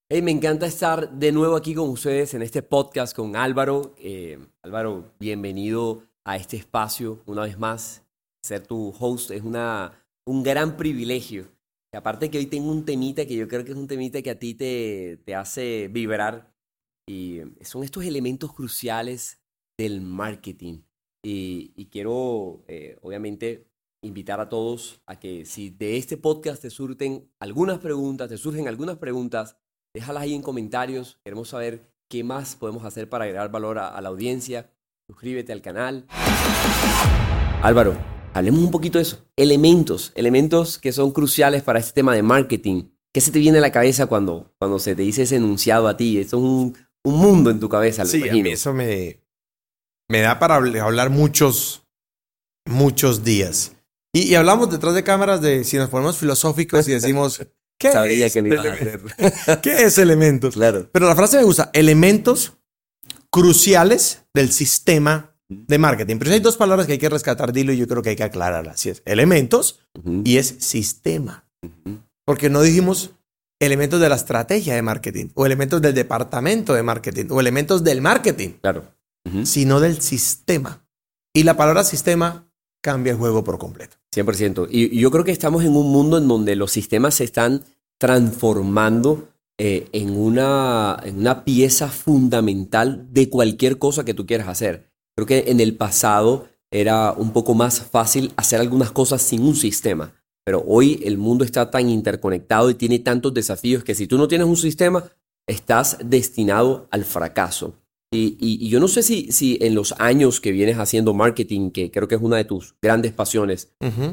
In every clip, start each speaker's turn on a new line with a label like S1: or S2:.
S1: Hey, me encanta estar de nuevo aquí con ustedes en este podcast con Álvaro. Álvaro, bienvenido a este espacio una vez más. Ser tu host es un gran privilegio. Y aparte que hoy tengo un temita que yo creo que es un temita que a ti te hace vibrar. Y son estos elementos cruciales del marketing. Y quiero, obviamente, invitar a todos a que si de este podcast te surgen algunas preguntas, déjalas ahí en comentarios. Queremos saber qué más podemos hacer para agregar valor a la audiencia. Suscríbete al canal. Álvaro, hablemos un poquito de eso. Elementos que son cruciales para este tema de marketing. ¿Qué se te viene a la cabeza cuando se te dice ese enunciado a ti? Esto es un mundo en tu cabeza, lo
S2: Sí,
S1: imagino.
S2: a mí eso me da para hablar muchos días. Y hablamos detrás de cámaras de si nos ponemos filosóficos y decimos, ¿qué
S1: Sabía
S2: es
S1: que lo ibas a
S2: elementos?
S1: hacer.
S2: ¿Qué es elementos?
S1: Claro.
S2: Pero la frase me gusta, elementos cruciales del sistema de marketing. Pero hay dos palabras que hay que rescatar, Dilo, y yo creo que hay que aclararlas. Así es, elementos y es sistema. Porque no dijimos elementos de la estrategia de marketing, o elementos del departamento de marketing, o elementos del marketing,
S1: Claro.
S2: sino del sistema. Y la palabra sistema cambia el juego por completo.
S1: 100%. Y yo creo que estamos en un mundo en donde los sistemas se están transformando en una pieza fundamental de cualquier cosa que tú quieras hacer. Creo que en el pasado era un poco más fácil hacer algunas cosas sin un sistema. Pero hoy el mundo está tan interconectado y tiene tantos desafíos que si tú no tienes un sistema, estás destinado al fracaso. Y yo no sé si en los años que vienes haciendo marketing, que creo que es una de tus grandes pasiones,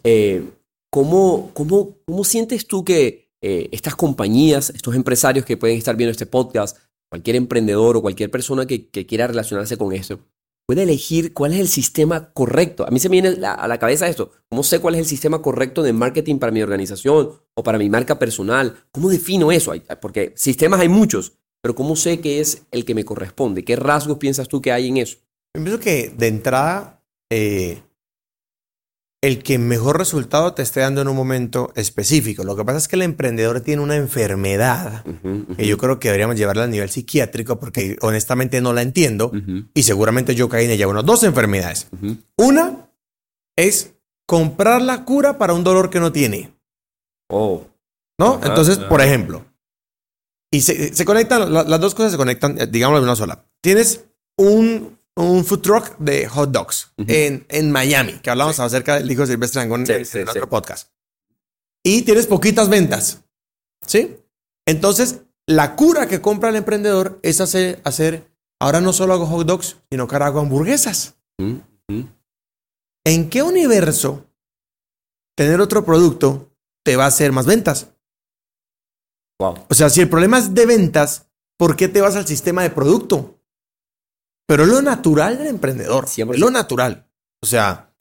S1: ¿cómo sientes tú que estas compañías, estos empresarios que pueden estar viendo este podcast, cualquier emprendedor o cualquier persona que quiera relacionarse con esto, puede elegir cuál es el sistema correcto? A mí se me viene a la cabeza esto. ¿Cómo sé cuál es el sistema correcto de marketing para mi organización o para mi marca personal? ¿Cómo defino eso? Porque sistemas hay muchos. Pero ¿cómo sé qué es el que me corresponde? ¿Qué rasgos piensas tú que hay en eso?
S2: Yo pienso que de entrada, el que mejor resultado te esté dando en un momento específico. Lo que pasa es que el emprendedor tiene una enfermedad que yo creo que deberíamos llevarla al nivel psiquiátrico porque honestamente no la entiendo y seguramente yo caí en ella. Bueno, dos enfermedades. Una es comprar la cura para un dolor que no tiene.
S1: Oh.
S2: ¿No? Entonces, por ejemplo, y se conectan, las dos cosas se conectan, digamos, en una sola. Tienes un food truck de hot dogs en Miami, que hablamos acerca del hijo de Silvestre Dangond en otro podcast. Y tienes poquitas ventas, ¿sí? Entonces, la cura que compra el emprendedor es hacer ahora no solo hago hot dogs, sino que ahora hago hamburguesas. ¿En qué universo tener otro producto te va a hacer más ventas?
S1: Wow.
S2: O sea, si el problema es de ventas, ¿por qué te vas al sistema de producto? Pero es lo natural del emprendedor.
S1: 100%.
S2: Es lo natural. O sea,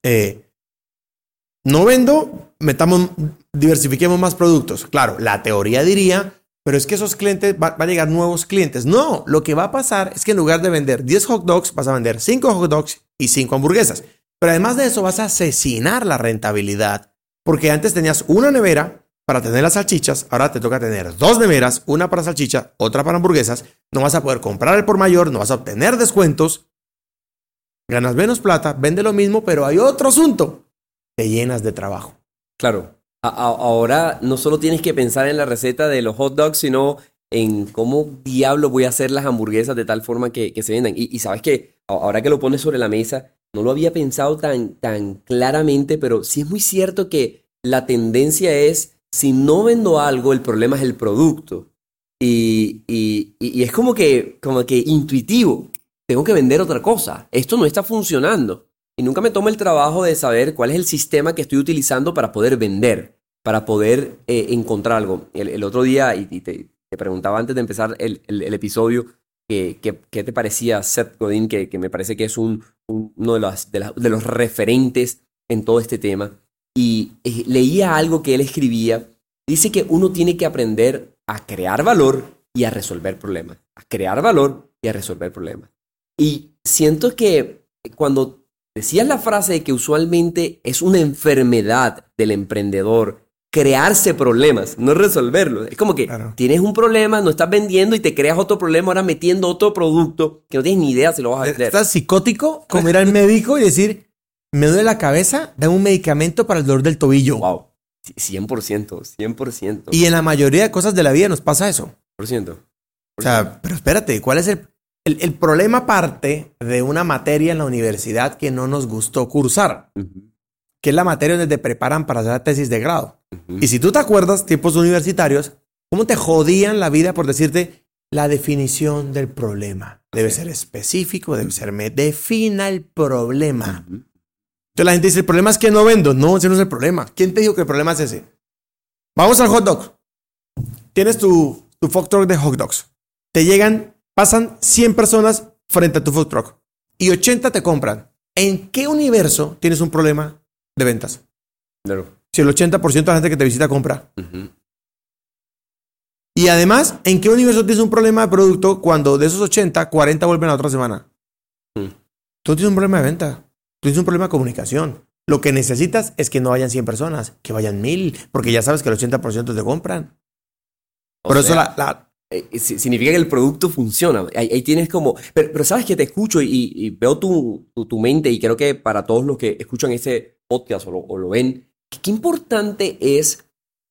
S2: no vendo, diversifiquemos más productos. Claro, la teoría diría, pero es que esos clientes, van a llegar nuevos clientes. No, lo que va a pasar es que en lugar de vender 10 hot dogs, vas a vender 5 hot dogs y 5 hamburguesas. Pero además de eso, vas a asesinar la rentabilidad. Porque antes tenías una nevera para tener las salchichas, ahora te toca tener 2 neveras, una para salchicha, otra para hamburguesas. No vas a poder comprar el por mayor, no vas a obtener descuentos. Ganas menos plata, vende lo mismo, pero hay otro asunto. Te llenas de trabajo.
S1: Claro. Ahora no solo tienes que pensar en la receta de los hot dogs, sino en cómo diablo voy a hacer las hamburguesas de tal forma que se vendan. Y sabes que ahora que lo pones sobre la mesa, no lo había pensado tan claramente, pero sí es muy cierto que la tendencia es, si no vendo algo, el problema es el producto. Y es como que intuitivo. Tengo que vender otra cosa. Esto no está funcionando. Y nunca me tomo el trabajo de saber cuál es el sistema que estoy utilizando para poder vender, para poder encontrar algo. El otro día, y te preguntaba antes de empezar el episodio, ¿qué te parecía Seth Godin? Que me parece que es uno de los referentes en todo este tema. Y leía algo que él escribía. Dice que uno tiene que aprender a crear valor y a resolver problemas. A crear valor y a resolver problemas. Y siento que cuando decías la frase de que usualmente es una enfermedad del emprendedor crearse problemas, no resolverlos. Es como que tienes un problema, no estás vendiendo y te creas otro problema ahora metiendo otro producto que no tienes ni idea si lo vas a vender.
S2: Estás psicótico como ir al médico y decir, me duele la cabeza, dame un medicamento para el dolor del tobillo.
S1: Wow, 100%.
S2: Y en la mayoría de cosas de la vida nos pasa eso.
S1: 100%.
S2: O sea, pero espérate, ¿cuál es el problema parte de una materia en la universidad que no nos gustó cursar? Que es la materia donde te preparan para hacer la tesis de grado. Y si tú te acuerdas, tiempos universitarios, ¿cómo te jodían la vida por decirte la definición del problema? Debe ser específico, debe ser, me defina el problema. Entonces la gente dice, el problema es que no vendo. No, ese no es el problema. ¿Quién te dijo que el problema es ese? Vamos al hot dog. Tienes tu food truck de hot dogs. Te llegan, pasan 100 personas frente a tu food truck y 80 te compran. ¿En qué universo tienes un problema de ventas?
S1: Claro.
S2: Si el 80% de la gente que te visita compra. Y además, ¿en qué universo tienes un problema de producto cuando de esos 80, 40 vuelven a la otra semana? Tú tienes un problema de venta. Tú tienes un problema de comunicación. Lo que necesitas es que no vayan 100 personas, que vayan 1000, porque ya sabes que el 80% te compran. Por eso
S1: significa que el producto funciona. Ahí tienes como... Pero sabes que te escucho y veo tu mente y creo que para todos los que escuchan ese podcast o lo ven, qué importante es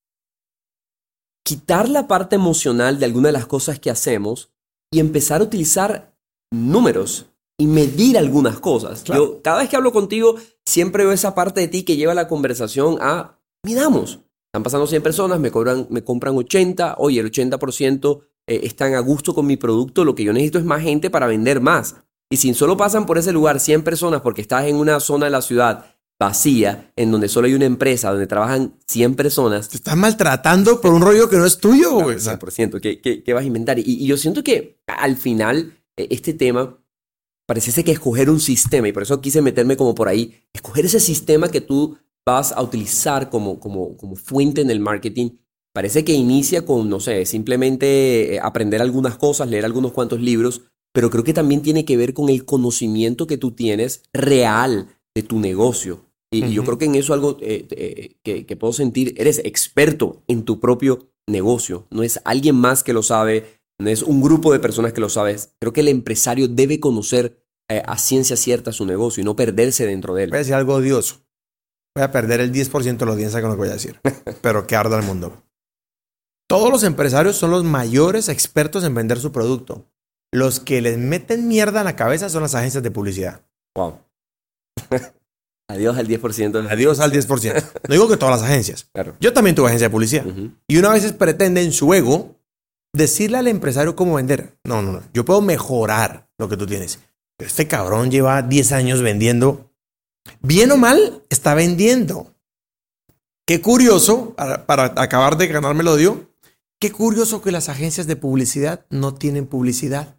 S1: quitar la parte emocional de alguna de las cosas que hacemos y empezar a utilizar números y medir algunas cosas.
S2: Claro.
S1: Yo cada vez que hablo contigo siempre veo esa parte de ti que lleva la conversación a midamos. Están pasando 100 personas, me compran 80, oye, el 80% están a gusto con mi producto, lo que yo necesito es más gente para vender más. Y si solo pasan por ese lugar 100 personas porque estás en una zona de la ciudad vacía, en donde solo hay una empresa, donde trabajan 100 personas.
S2: Te están maltratando por un rollo que no es tuyo, güey.
S1: 100%, ¿qué vas a inventar? Y yo siento que al final este tema pareciese que escoger un sistema, y por eso quise meterme como por ahí, escoger ese sistema que tú vas a utilizar como fuente en el marketing, parece que inicia con, no sé, simplemente aprender algunas cosas, leer algunos cuantos libros, pero creo que también tiene que ver con el conocimiento que tú tienes real de tu negocio. Y yo creo que en eso algo que puedo sentir, eres experto en tu propio negocio, no es alguien más que lo sabe, no es un grupo de personas que lo sabes. Creo que el empresario debe conocer a ciencia cierta su negocio y no perderse dentro de él.
S2: Voy a decir algo odioso. Voy a perder el 10% de la audiencia con lo que voy a decir. Pero que arda el mundo. Todos los empresarios son los mayores expertos en vender su producto. Los que les meten mierda en la cabeza son las agencias de publicidad.
S1: Wow. Adiós al 10%.
S2: Adiós al 10%. No digo que todas las agencias.
S1: Claro.
S2: Yo también tuve agencia de publicidad. Y una vez pretende en su ego decirle al empresario cómo vender. No. Yo puedo mejorar lo que tú tienes. Pero este cabrón lleva 10 años vendiendo. Bien o mal, está vendiendo. Qué curioso, para acabar de ganarme el odio, qué curioso que las agencias de publicidad no tienen publicidad.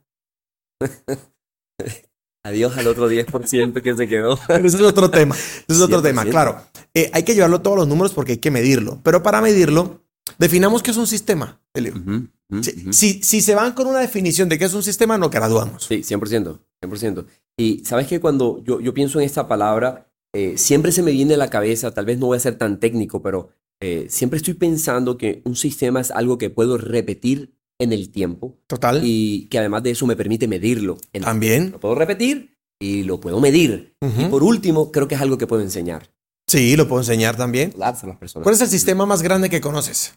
S1: Adiós al otro 10% que se quedó.
S2: Pero ese es otro tema. Ese es otro tema, claro. Hay que llevarlo todos los números porque hay que medirlo. Pero para medirlo, definamos qué es un sistema, Elio. Si se van con una definición de qué es un sistema, no graduamos.
S1: Sí, 100%. Y sabes que cuando yo pienso en esta palabra, siempre se me viene a la cabeza, tal vez no voy a ser tan técnico, pero siempre estoy pensando que un sistema es algo que puedo repetir en el tiempo.
S2: Total.
S1: Y que además de eso me permite medirlo.
S2: También.
S1: Lo puedo repetir y lo puedo medir. Y por último, creo que es algo que puedo enseñar.
S2: Sí, lo puedo enseñar también.
S1: Darse a las personas.
S2: ¿Cuál es el sistema más grande que conoces?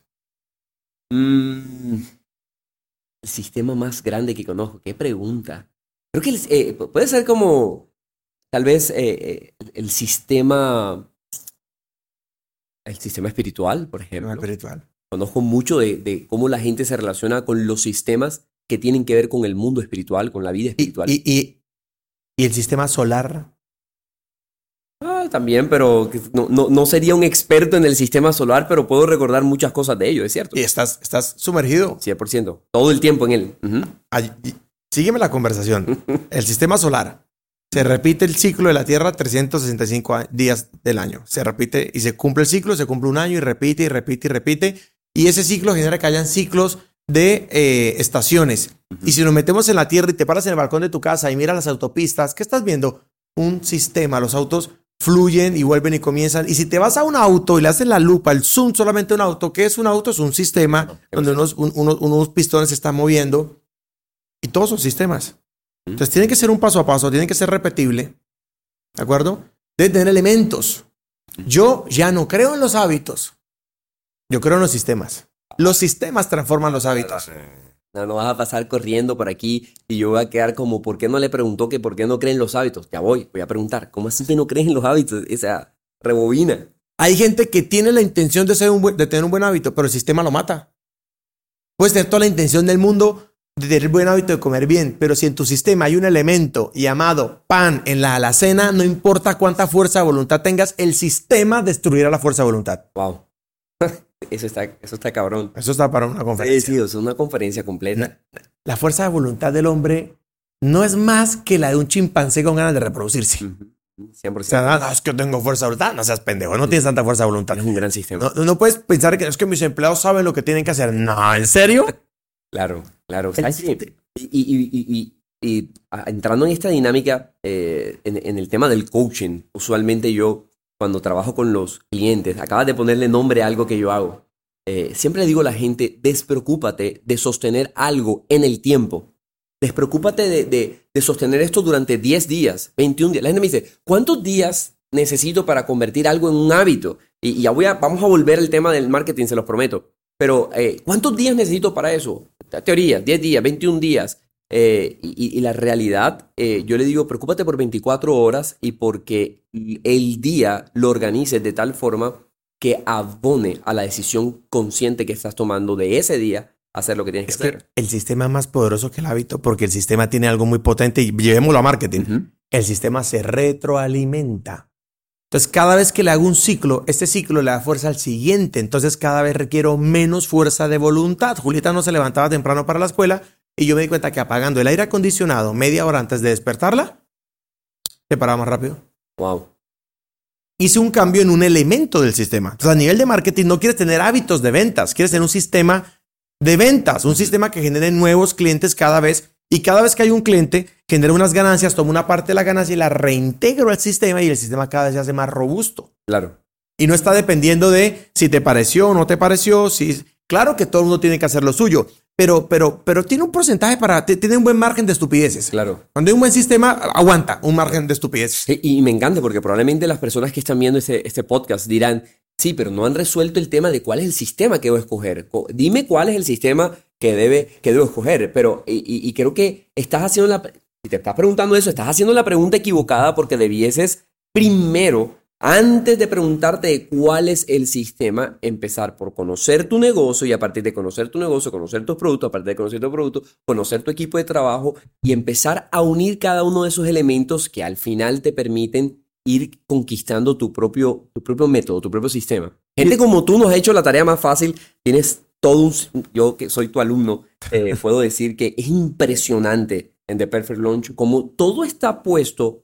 S1: El sistema más grande que conozco. ¿Qué pregunta? Creo que puede ser como tal vez el sistema espiritual, por ejemplo.
S2: Espiritual.
S1: Conozco mucho de cómo la gente se relaciona con los sistemas que tienen que ver con el mundo espiritual, con la vida espiritual.
S2: ¿Y el sistema solar?
S1: También, pero no sería un experto en el sistema solar, pero puedo recordar muchas cosas de ello, es cierto.
S2: Y estás sumergido.
S1: 100%. Todo el tiempo en él.
S2: Sígueme la conversación. El sistema solar. Se repite el ciclo de la Tierra 365 días del año. Se repite y se cumple el ciclo, se cumple un año y repite. Y ese ciclo genera que hayan ciclos de estaciones. Y si nos metemos en la Tierra y te paras en el balcón de tu casa y miras las autopistas, ¿qué estás viendo? Un sistema. Los autos fluyen y vuelven y comienzan. Y si te vas a un auto y le haces la lupa, el zoom solamente a un auto, ¿qué es un auto? Es un sistema donde unos pistones se están moviendo y todos son sistemas. Entonces tiene que ser un paso a paso, tiene que ser repetible, ¿de acuerdo? Debe tener elementos. Yo ya no creo en los hábitos, yo creo en los sistemas. Los sistemas transforman los hábitos.
S1: No vas a pasar corriendo por aquí y yo voy a quedar como, ¿por qué no le preguntó que por qué no creen en los hábitos? Ya voy a preguntar, ¿cómo así que no crees en los hábitos? O sea, rebobina.
S2: Hay gente que tiene la intención de tener un buen hábito, pero el sistema lo mata. Puedes tener toda la intención del mundo de tener buen hábito de comer bien, pero si en tu sistema hay un elemento llamado pan en la alacena, no importa cuánta fuerza de voluntad tengas, el sistema destruirá la fuerza de voluntad.
S1: Wow. Eso está cabrón.
S2: Eso está para una conferencia.
S1: Sí, es una conferencia completa.
S2: La fuerza de voluntad del hombre no es más que la de un chimpancé con ganas de reproducirse.
S1: 100%.
S2: O sea, no, es que tengo fuerza de voluntad. No seas pendejo, no tienes tanta fuerza de voluntad.
S1: Es un gran sistema.
S2: No puedes pensar que es que mis empleados saben lo que tienen que hacer. No, ¿en serio?
S1: Claro. Y entrando en esta dinámica, en el tema del coaching, usualmente yo, cuando trabajo con los clientes, acabas de ponerle nombre a algo que yo hago. Siempre le digo a la gente, despreocúpate de sostener algo en el tiempo. Despreocúpate de sostener esto durante 10 días, 21 días. La gente me dice, ¿cuántos días necesito para convertir algo en un hábito? Y ya vamos a volver al tema del marketing, se los prometo. Pero, ¿cuántos días necesito para eso? Teoría, 10 días, 21 días. Y la realidad, yo le digo, preocúpate por 24 horas y porque el día lo organices de tal forma que abone a la decisión consciente que estás tomando de ese día hacer lo que tienes que hacer.
S2: El sistema es más poderoso que el hábito porque el sistema tiene algo muy potente y llevémoslo a marketing. El sistema se retroalimenta. Entonces, cada vez que le hago un ciclo, este ciclo le da fuerza al siguiente. Entonces, cada vez requiero menos fuerza de voluntad. Julieta no se levantaba temprano para la escuela y yo me di cuenta que apagando el aire acondicionado media hora antes de despertarla, se paraba más rápido.
S1: Wow.
S2: Hice un cambio en un elemento del sistema. Entonces, a nivel de marketing, no quieres tener hábitos de ventas, quieres tener un sistema de ventas, un sistema que genere nuevos clientes cada vez. Y cada vez que hay un cliente, genera unas ganancias, tomo una parte de la ganancia y la reintegro al sistema y el sistema cada vez se hace más robusto.
S1: Claro.
S2: Y no está dependiendo de si te pareció o no te pareció. Claro que todo el mundo tiene que hacer lo suyo, pero tiene un porcentaje tiene un buen margen de estupideces.
S1: Claro.
S2: Cuando hay un buen sistema, aguanta un margen de estupideces.
S1: Y me encanta porque probablemente las personas que están viendo este podcast dirán, sí, pero no han resuelto el tema de cuál es el sistema que debo escoger. Dime cuál es el sistema que debo escoger. Pero, y creo que estás haciendo si te estás preguntando eso, estás haciendo la pregunta equivocada porque debieses primero, antes de preguntarte cuál es el sistema, empezar por conocer tu negocio y a partir de conocer tu negocio, conocer tus productos, a partir de conocer tu producto, conocer tu equipo de trabajo y empezar a unir cada uno de esos elementos que al final te permiten ir conquistando tu propio método, tu propio sistema. Gente como tú nos ha hecho la tarea más fácil. Tienes yo que soy tu alumno, puedo decir que es impresionante en The Perfect Launch cómo todo está puesto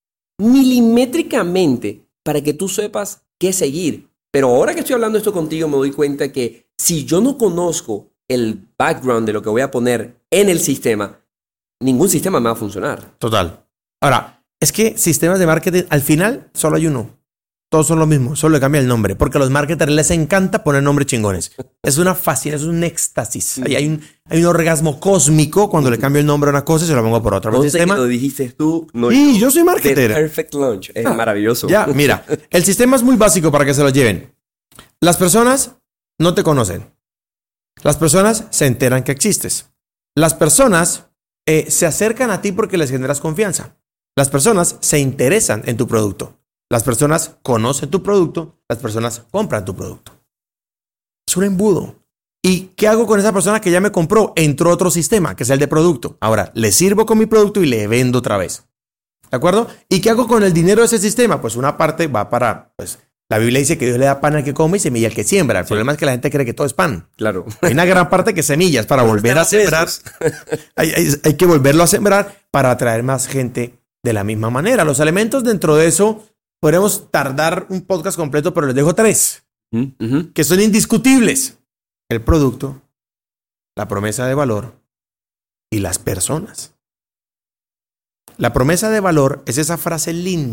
S1: milimétricamente para que tú sepas qué seguir. Pero ahora que estoy hablando esto contigo me doy cuenta que si yo no conozco el background de lo que voy a poner en el sistema, ningún sistema me va a funcionar.
S2: Total. Ahora, es que sistemas de marketing, al final solo hay uno. Todos son lo mismo, solo le cambia el nombre. Porque a los marketers les encanta poner nombres chingones. Es una fascinación, es un éxtasis. Hay un orgasmo cósmico cuando le cambio el nombre a una cosa y se lo pongo por otra.
S1: No sé que lo dijiste tú. No,
S2: y yo soy marketer.
S1: The Perfect Launch. Es maravilloso.
S2: Ya, mira. El sistema es muy básico para que se lo lleven. Las personas no te conocen. Las personas se enteran que existes. Las personas se acercan a ti porque les generas confianza. Las personas se interesan en tu producto. Las personas conocen tu producto, las personas compran tu producto. Es un embudo. ¿Y qué hago con esa persona que ya me compró? Entró otro sistema, que es el de producto. Ahora, le sirvo con mi producto y le vendo otra vez. ¿De acuerdo? ¿Y qué hago con el dinero de ese sistema? Pues una parte va para, la Biblia dice que Dios le da pan al que come y semilla al que siembra. El problema es que la gente cree que todo es pan.
S1: Claro.
S2: Hay una gran parte que es semillas para volver a sembrar. Hay que volverlo a sembrar para atraer más gente de la misma manera. Los elementos dentro de eso, podríamos tardar un podcast completo, pero les dejo 3 que son indiscutibles. El producto, la promesa de valor y las personas. La promesa de valor es esa frase linda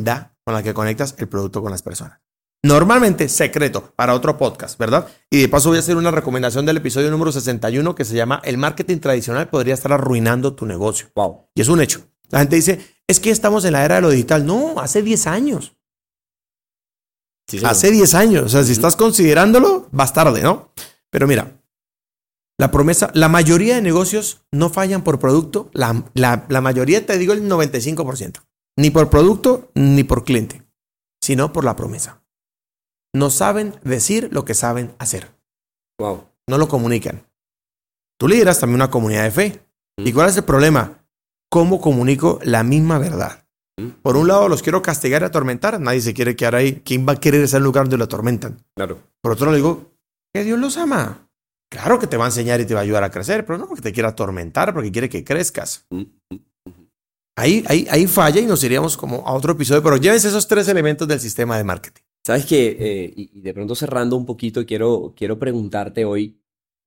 S2: con la que conectas el producto con las personas. Normalmente secreto para otro podcast, ¿verdad? Y de paso voy a hacer una recomendación del episodio número 61 que se llama El marketing tradicional podría estar arruinando tu negocio.
S1: Wow.
S2: Y es un hecho. La gente dice, es que estamos en la era de lo digital. No, hace 10 años.
S1: Sí,
S2: Hace 10 años. O sea, si estás considerándolo, vas tarde, ¿no? Pero mira, la promesa, la mayoría de negocios no fallan por producto. La mayoría, te digo, el 95%. Ni por producto, ni por cliente, sino por la promesa. No saben decir lo que saben hacer.
S1: Wow.
S2: No lo comunican. Tú lideras también una comunidad de fe. ¿Y cuál es el problema? ¿Cómo comunico la misma verdad? Por un lado, los quiero castigar y atormentar. Nadie se quiere quedar ahí. ¿Quién va a querer estar en el lugar donde lo atormentan?
S1: Claro.
S2: Por otro lado, digo que Dios los ama. Claro que te va a enseñar y te va a ayudar a crecer, pero no porque te quiera atormentar, porque quiere que crezcas. Ahí falla y nos iríamos como a otro episodio, pero llévense esos 3 elementos del sistema de marketing.
S1: Sabes que, y de pronto cerrando un poquito, quiero preguntarte hoy,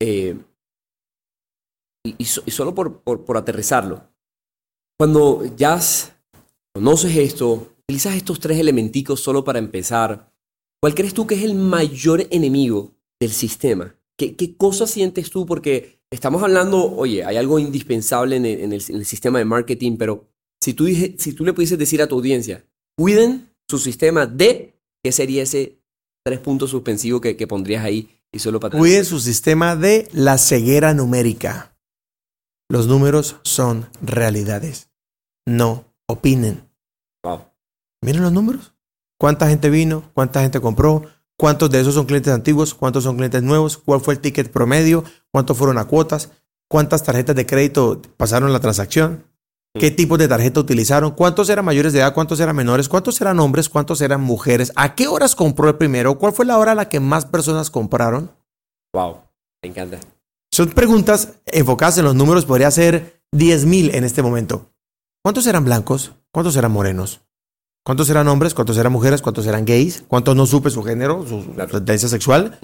S1: y solo por aterrizarlo, cuando ya conoces esto, utilizas estos 3 elementicos solo para empezar, ¿cuál crees tú que es el mayor enemigo del sistema? ¿Qué cosa sientes tú? Porque estamos hablando, oye, hay algo indispensable en el sistema de marketing, pero si tú le pudieses decir a tu audiencia, cuiden su sistema de... ¿Qué sería ese 3 puntos suspensivos que pondrías ahí? Y solo para
S2: cuiden su sistema de la ceguera numérica. Los números son realidades. No opinen.
S1: Wow.
S2: Miren los números. ¿Cuánta gente vino? ¿Cuánta gente compró? ¿Cuántos de esos son clientes antiguos? ¿Cuántos son clientes nuevos? ¿Cuál fue el ticket promedio? ¿Cuántos fueron a cuotas? ¿Cuántas tarjetas de crédito pasaron la transacción? ¿Qué tipos de tarjeta utilizaron? ¿Cuántos eran mayores de edad? ¿Cuántos eran menores? ¿Cuántos eran hombres? ¿Cuántos eran mujeres? ¿A qué horas compró el primero? ¿Cuál fue la hora a la que más personas compraron?
S1: Wow, me encanta.
S2: Son preguntas enfocadas en los números. Podría ser 10,000 en este momento. ¿Cuántos eran blancos? ¿Cuántos eran morenos? ¿Cuántos eran hombres? ¿Cuántos eran mujeres? ¿Cuántos eran gays? ¿Cuántos no supe su género, su tendencia sexual?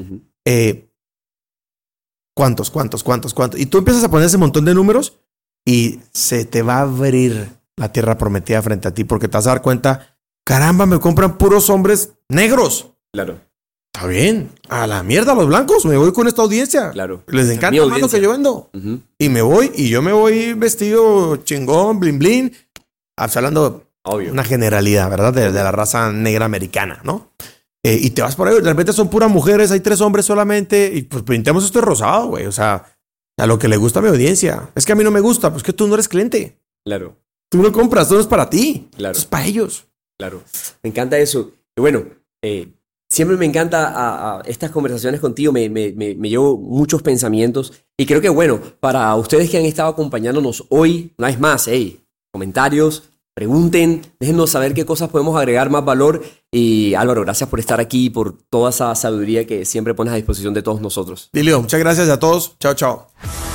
S2: ¿Cuántos? Y tú empiezas a poner ese montón de números y se te va a abrir la tierra prometida frente a ti porque te vas a dar cuenta, caramba, me compran puros hombres negros.
S1: Claro.
S2: Está bien, a la mierda los blancos, me voy con esta audiencia.
S1: Claro.
S2: Les encanta más lo que yo vendo. Y me voy vestido chingón, blin blin. Hablando
S1: obvio,
S2: una generalidad, ¿verdad? De la raza negra americana, ¿no? Y te vas por ahí, de repente son puras mujeres, hay 3 hombres solamente, y pues pintemos esto de rosado, güey. O sea, a lo que le gusta a mi audiencia. Es que a mí no me gusta, pues que tú no eres cliente.
S1: Claro.
S2: Tú no compras, todo es para ti.
S1: Claro.
S2: Esto es para ellos.
S1: Claro. Me encanta eso. Y bueno, siempre me encanta estas conversaciones contigo, me llevo muchos pensamientos. Y creo que, bueno, para ustedes que han estado acompañándonos hoy, una vez más, comentarios, pregunten, déjennos saber qué cosas podemos agregar más valor. Y Álvaro, gracias por estar aquí, por toda esa sabiduría que siempre pones a disposición de todos nosotros.
S2: Dilio, muchas gracias a todos. Chao, chao.